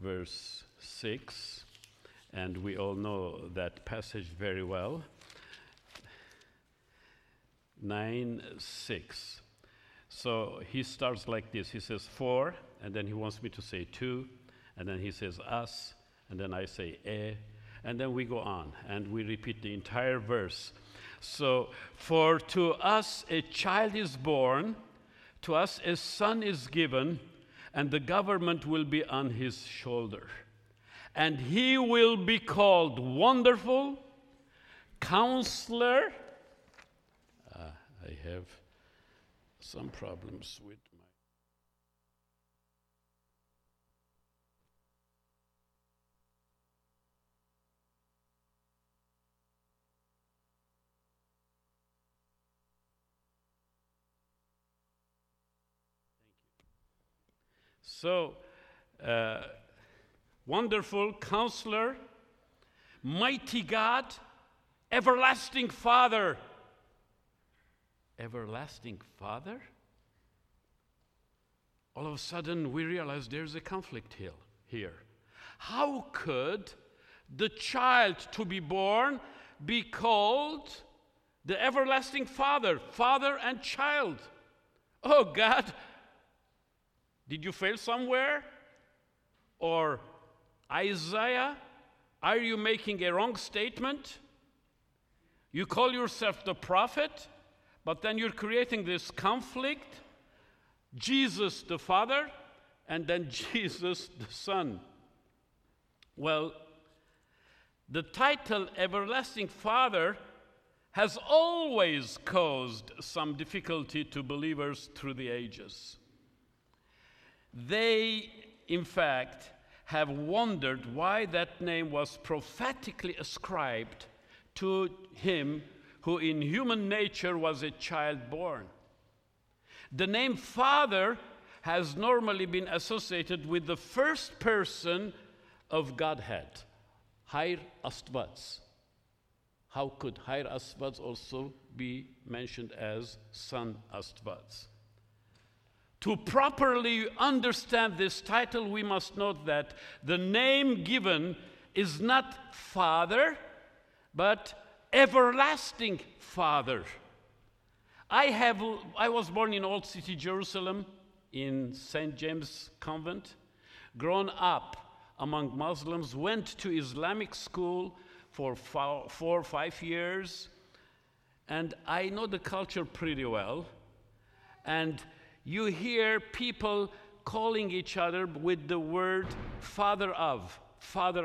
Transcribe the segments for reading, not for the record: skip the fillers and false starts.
verse 6, and we all know that passage very well. 9:6. So he starts like this. He says 4, and then he wants me to say 2, and then he says us, and then I say and then we go on, and we repeat the entire verse. So, for to us a child is born, to us a son is given, and the government will be on his shoulder. And he will be called Wonderful, Counselor. I have some problems with my... So, Wonderful Counselor, Mighty God, Everlasting Father. Everlasting Father? All of a sudden, we realize there's a conflict here. How could the child to be born be called the Everlasting Father, Father and child? Oh, God, did you fail somewhere? Or Isaiah, are you making a wrong statement? You call yourself the prophet, but then you're creating this conflict. Jesus the Father, and then Jesus the Son. Well, the title Everlasting Father has always caused some difficulty to believers through the ages. They, in fact, have wondered why that name was prophetically ascribed to him who in human nature was a child born. The name Father has normally been associated with the first person of Godhead, Hayr Astvats. How could Hayr Astvats also be mentioned as Son Astvats? To properly understand this title, we must note that the name given is not Father, but Everlasting Father. I was born in Old City, Jerusalem, in St. James Convent, grown up among Muslims, went to Islamic school for 4 or 5 years, and I know the culture pretty well. And you hear people calling each other with the word Father of, Father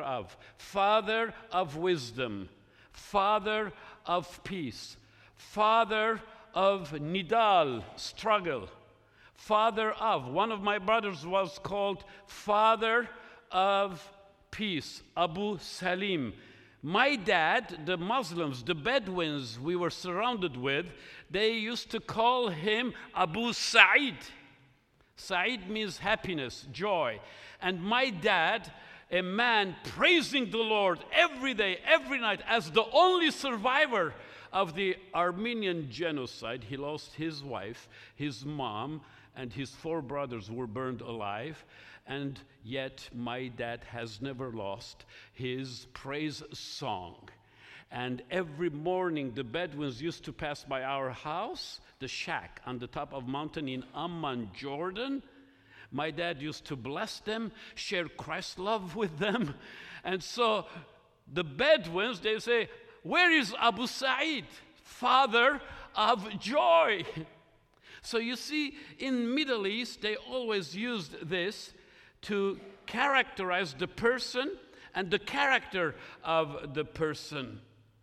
of wisdom, Father of peace, Father of Nidal, struggle, Father of. One of my brothers was called Father of Peace, Abu Salim. My dad, the Muslims, the Bedouins we were surrounded with, they used to call him Abu Sa'id. Sa'id means happiness, joy. And my dad, a man praising the Lord every day, every night, as the only survivor of the Armenian genocide. He lost his wife, his mom, and his 4 brothers were burned alive. And yet my dad has never lost his praise song. And every morning the Bedouins used to pass by our house, the shack on the top of mountain in Amman, Jordan. My dad used to bless them, share Christ's love with them. And so the Bedouins, they say, where is Abu Sa'id, Father of joy? So you see, in Middle East, they always used this to characterize the person and the character of the person.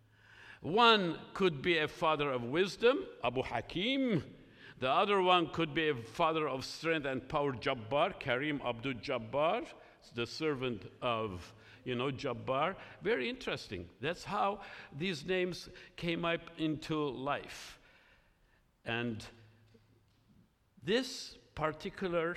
One could be a father of wisdom, Abu Hakim. The other one could be a father of strength and power, Jabbar, Karim Abdul Jabbar, the servant of, Jabbar. Very interesting. That's how these names came up into life. And this particular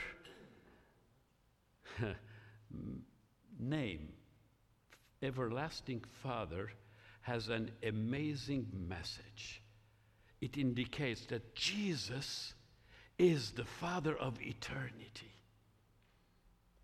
name, Everlasting Father, has an amazing message. It indicates that Jesus is the Father of eternity.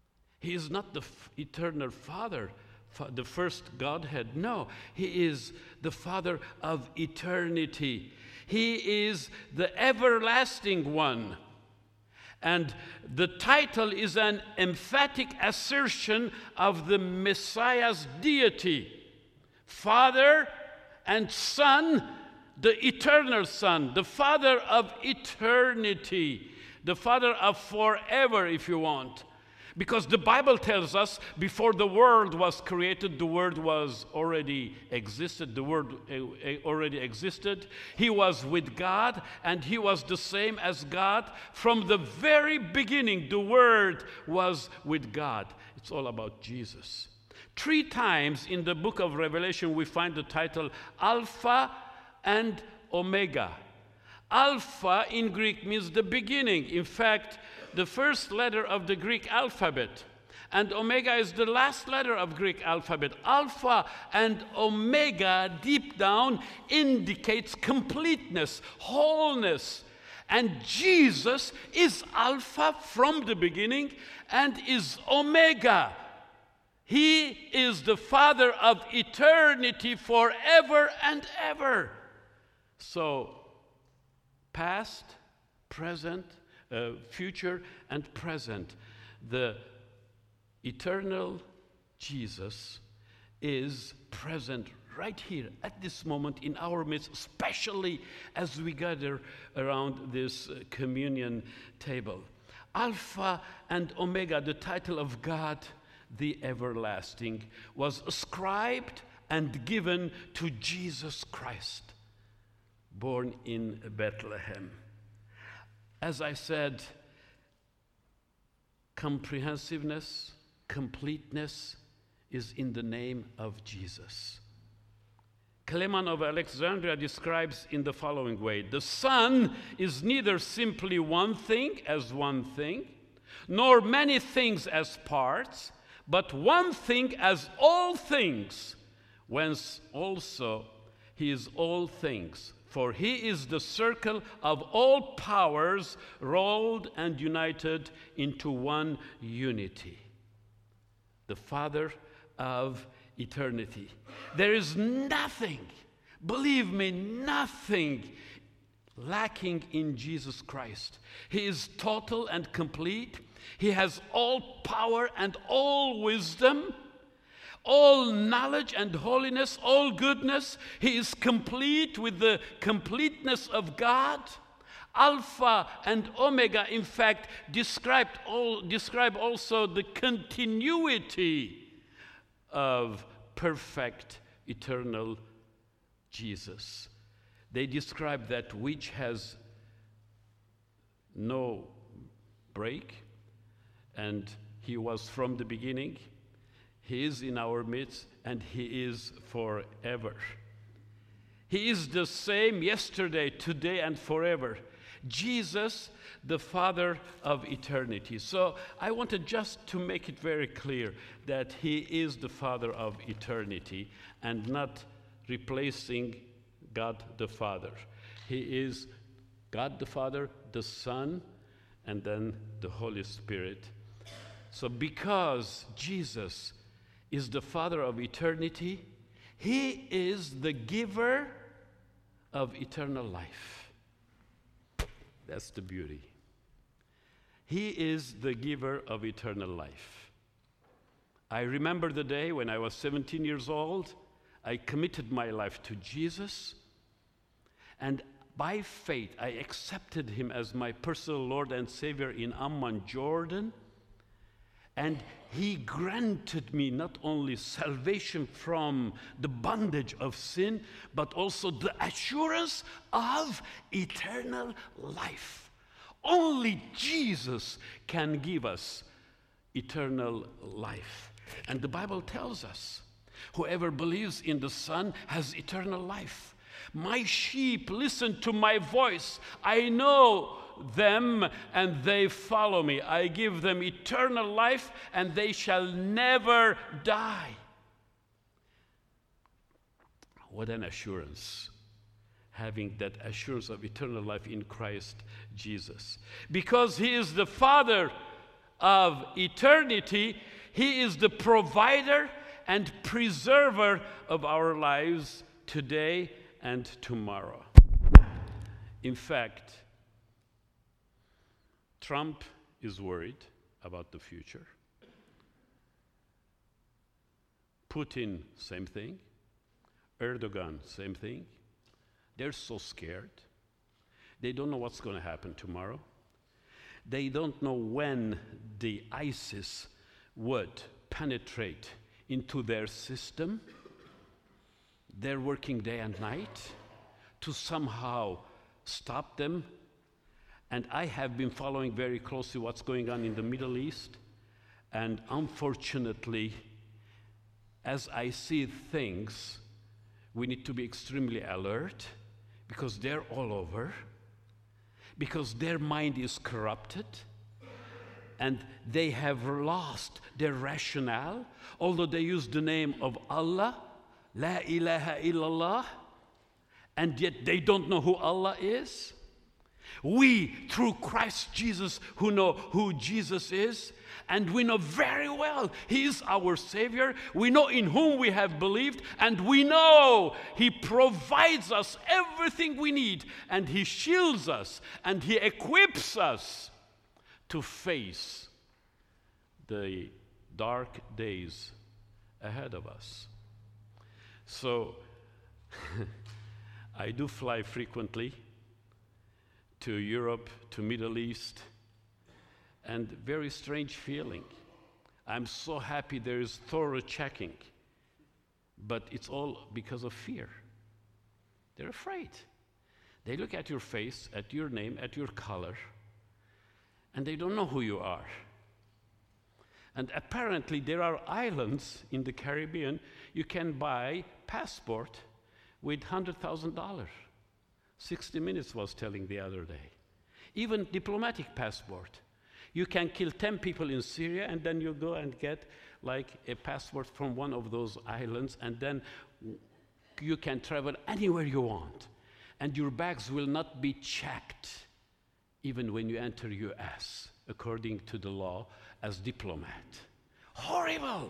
He is not the eternal Father, the first Godhead. No, he is the Father of eternity. He is the everlasting one. And the title is an emphatic assertion of the Messiah's deity. Father and Son, the eternal Son, the Father of eternity, the Father of forever, if you want. Because the Bible tells us before the world was created, the Word was already existed. The Word already existed. He was with God, and he was the same as God. From the very beginning, the Word was with God. It's all about Jesus. 3 times in the book of Revelation, we find the title Alpha and Omega. Alpha in Greek means the beginning. In fact, the first letter of the Greek alphabet. And Omega is the last letter of Greek alphabet. Alpha and Omega, deep down, indicates completeness, wholeness. And Jesus is Alpha from the beginning and is Omega. He is the Father of eternity forever and ever. So, past, present, future and present. The eternal Jesus is present right here at this moment in our midst, especially as we gather around this communion table. Alpha and Omega, the title of God, the everlasting, was ascribed and given to Jesus Christ, born in Bethlehem. As I said, comprehensiveness, completeness is in the name of Jesus. Clement of Alexandria describes in the following way: the Son is neither simply one thing as one thing, nor many things as parts, but one thing as all things, whence also he is all things. For he is the circle of all powers rolled and united into one unity. The Father of eternity. There is nothing, believe me, nothing lacking in Jesus Christ. He is total and complete. He has all power and all wisdom, all knowledge and holiness, all goodness. He is complete with the completeness of God. Alpha and Omega, in fact, describe also the continuity of perfect, eternal Jesus. They describe that which has no break, and he was from the beginning. He is in our midst, and he is forever. He is the same yesterday, today, and forever. Jesus, the Father of eternity. So I wanted just to make it very clear that he is the Father of eternity and not replacing God the Father. He is God the Father, the Son, and then the Holy Spirit. So because Jesus is the Father of eternity, he is the giver of eternal life. That's the beauty. He is the giver of eternal life. I remember the day when I was 17 years old, I committed my life to Jesus, and by faith I accepted him as my personal Lord and Savior in Amman, Jordan. And he granted me not only salvation from the bondage of sin, but also the assurance of eternal life. Only Jesus can give us eternal life. And the Bible tells us, whoever believes in the Son has eternal life. My sheep listen to my voice. I know them and they follow me. I give them eternal life and they shall never die. What an assurance, having that assurance of eternal life in Christ Jesus. Because he is the Father of eternity. He is the provider and preserver of our lives today and tomorrow. In fact, Trump is worried about the future. Putin, same thing. Erdogan, same thing. They're so scared. They don't know what's going to happen tomorrow. They don't know when the ISIS would penetrate into their system. They're working day and night to somehow stop them. And I have been following very closely what's going on in the Middle East. And unfortunately, as I see things, we need to be extremely alert because they're all over, because their mind is corrupted, and they have lost their rationale. Although they use the name of Allah, La ilaha illallah, and yet they don't know who Allah is. We, through Christ Jesus, who know who Jesus is, and we know very well He is our Savior. We know in whom we have believed, and we know He provides us everything we need, and He shields us, and He equips us to face the dark days ahead of us. So, I do fly frequently to Europe, to Middle East, and very strange feeling. I'm so happy there is thorough checking, but it's all because of fear. They're afraid. They look at your face, at your name, at your color, and they don't know who you are. And apparently there are islands in the Caribbean you can buy passport with $100,000. 60 Minutes was telling the other day. Even diplomatic passport. You can kill 10 people in Syria, and then you go and get like a passport from one of those islands, and then you can travel anywhere you want. And your bags will not be checked, even when you enter US, according to the law, as diplomat. Horrible!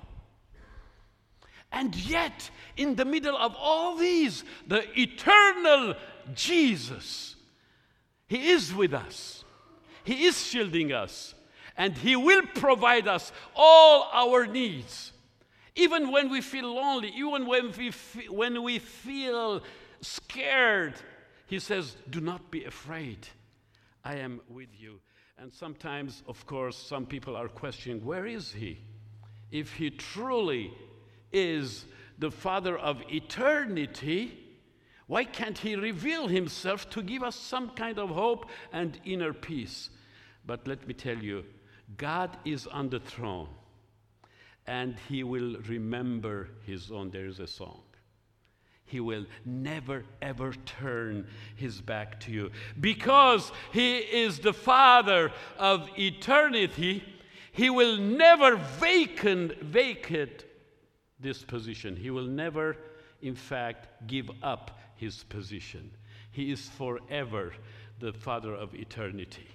And yet, in the middle of all these, the eternal Jesus, He is with us. He is shielding us, and He will provide us all our needs. Even when we feel lonely, even when we feel scared, He says, do not be afraid. I am with you. And sometimes, of course, some people are questioning, where is He? If He truly is the Father of eternity, why can't He reveal Himself to give us some kind of hope and inner peace? But let me tell you, God is on the throne, and He will remember His own. There is a song. He will never, ever turn His back to you. Because He is the Father of eternity, He will never vacate this position. He will never, in fact, give up His position. He is forever the Father of eternity.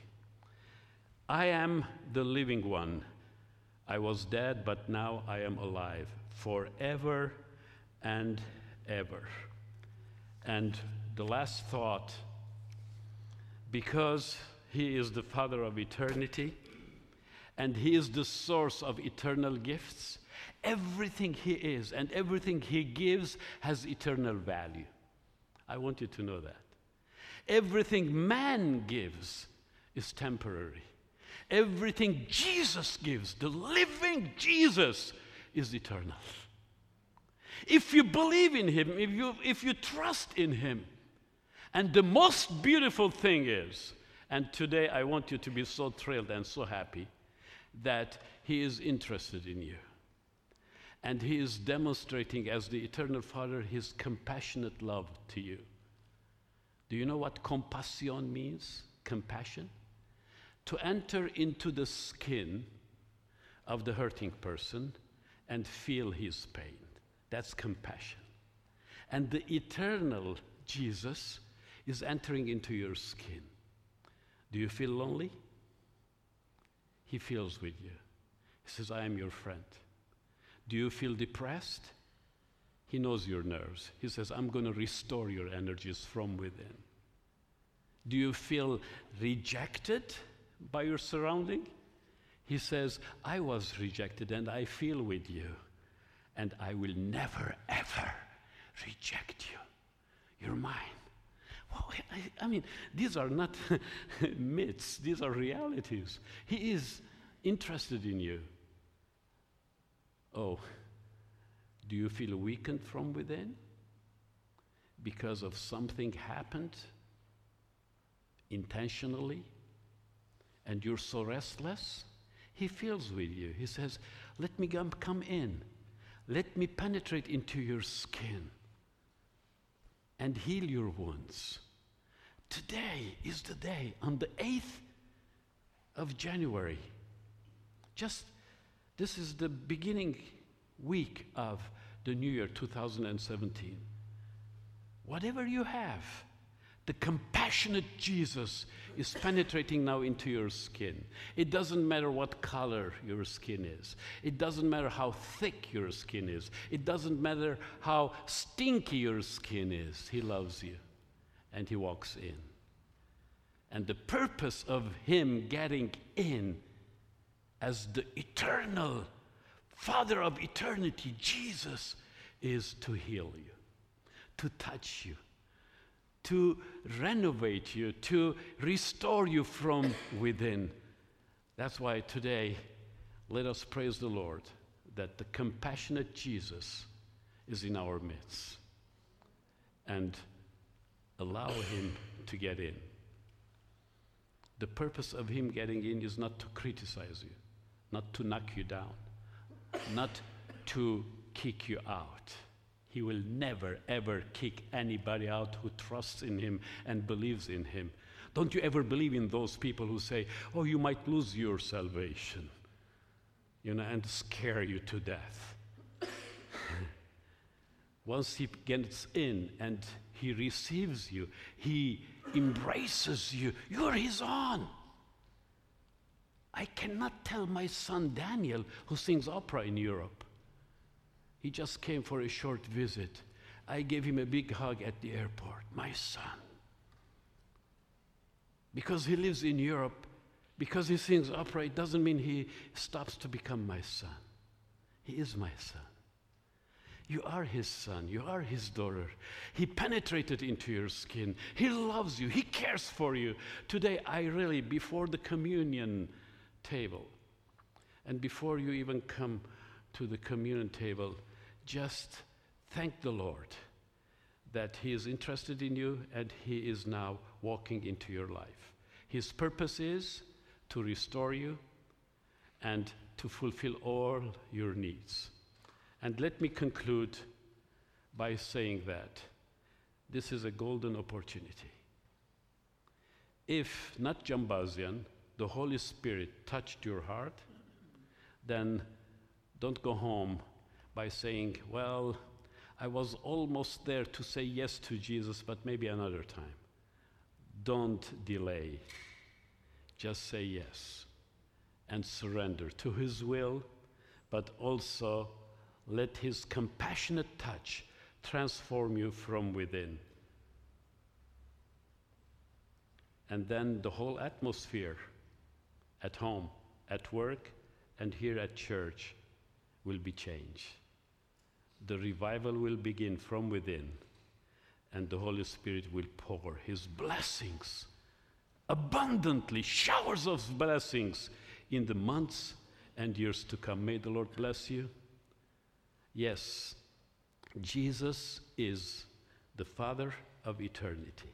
I am the living one. I was dead, but now I am alive, forever and ever. And the last thought, because He is the Father of eternity, and He is the source of eternal gifts, everything He is and everything He gives has eternal value. I want you to know that. Everything man gives is temporary. Everything Jesus gives, the living Jesus, is eternal. If you believe in Him, if you trust in Him, and the most beautiful thing is, and today I want you to be so thrilled and so happy, that He is interested in you. And He is demonstrating as the eternal Father His compassionate love to you. Do you know what compassion means? Compassion? To enter into the skin of the hurting person and feel his pain. That's compassion. And the eternal Jesus is entering into your skin. Do you feel lonely? He feels with you. He says, I am your friend. Do you feel depressed? He knows your nerves. He says, I'm going to restore your energies from within. Do you feel rejected by your surrounding? He says, I was rejected and I feel with you. And I will never, ever reject you. You're mine. Well, I mean, these are not myths. These are realities. He is interested in you. Oh, do you feel weakened from within because of something happened intentionally and you're so restless? He feels with you. He says, let me come in. Let me penetrate into your skin and heal your wounds. Today is the day, on the 8th of January. This is the beginning week of the new year 2017. Whatever you have, the compassionate Jesus is penetrating now into your skin. It doesn't matter what color your skin is. It doesn't matter how thick your skin is. It doesn't matter how stinky your skin is. He loves you, and he walks in. And the purpose of him getting in as the eternal Father of eternity, Jesus, is to heal you, to touch you, to renovate you, to restore you from within. That's why today, let us praise the Lord that the compassionate Jesus is in our midst, and allow him to get in. The purpose of him getting in is not to criticize you, not to knock you down, not to kick you out. He will never, ever kick anybody out who trusts in him and believes in him. Don't you ever believe in those people who say, oh, you might lose your salvation, and scare you to death. Once he gets in and he receives you, he embraces you, you're his own. I cannot tell my son Daniel, who sings opera in Europe. He just came for a short visit. I gave him a big hug at the airport, my son. Because he lives in Europe, because he sings opera, it doesn't mean he stops to become my son. He is my son. You are his son. You are his daughter. He penetrated into your skin. He loves you. He cares for you. Today, I really, before the communion table, and before you even come to the communion table, just thank the Lord that he is interested in you and he is now walking into your life. His purpose is to restore you and to fulfill all your needs. And let me conclude by saying that this is a golden opportunity. If not Jambazian, the Holy Spirit touched your heart, then don't go home by saying, well, I was almost there to say yes to Jesus, but maybe another time. Don't delay. Just say yes and surrender to his will, but also let his compassionate touch transform you from within. And then the whole atmosphere at home, at work, and here at church will be changed. The revival will begin from within, and the Holy Spirit will pour his blessings abundantly, showers of blessings in the months and years to come. May the Lord bless you. Yes, Jesus is the Father of eternity.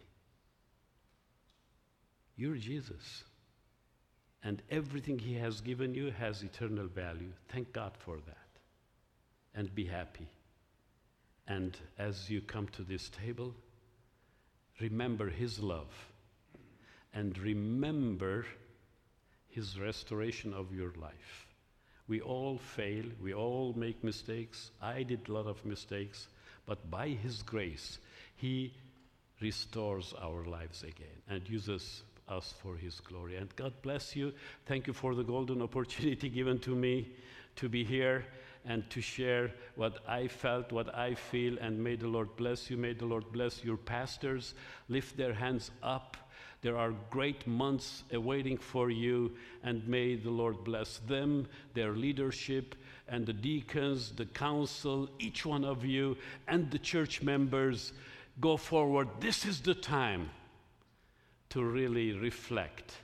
You're Jesus. And everything he has given you has eternal value. Thank God for that. And be happy. And as you come to this table, remember his love. And remember his restoration of your life. We all fail, we all make mistakes. I did a lot of mistakes, but by his grace, he restores our lives again and uses us for His glory. And God bless you. Thank you for the golden opportunity given to me to be here and to share what I felt, what I feel, and may the Lord bless you. May the Lord bless your pastors. Lift their hands up. There are great months awaiting for you, and may the Lord bless them, their leadership, and the deacons, the council, each one of you, and the church members. Go forward. This is the time to really reflect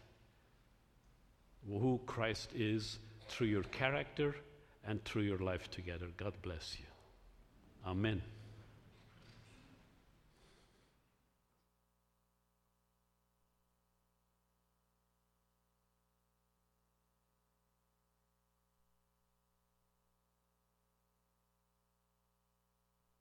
who Christ is through your character and through your life together. God bless you. Amen.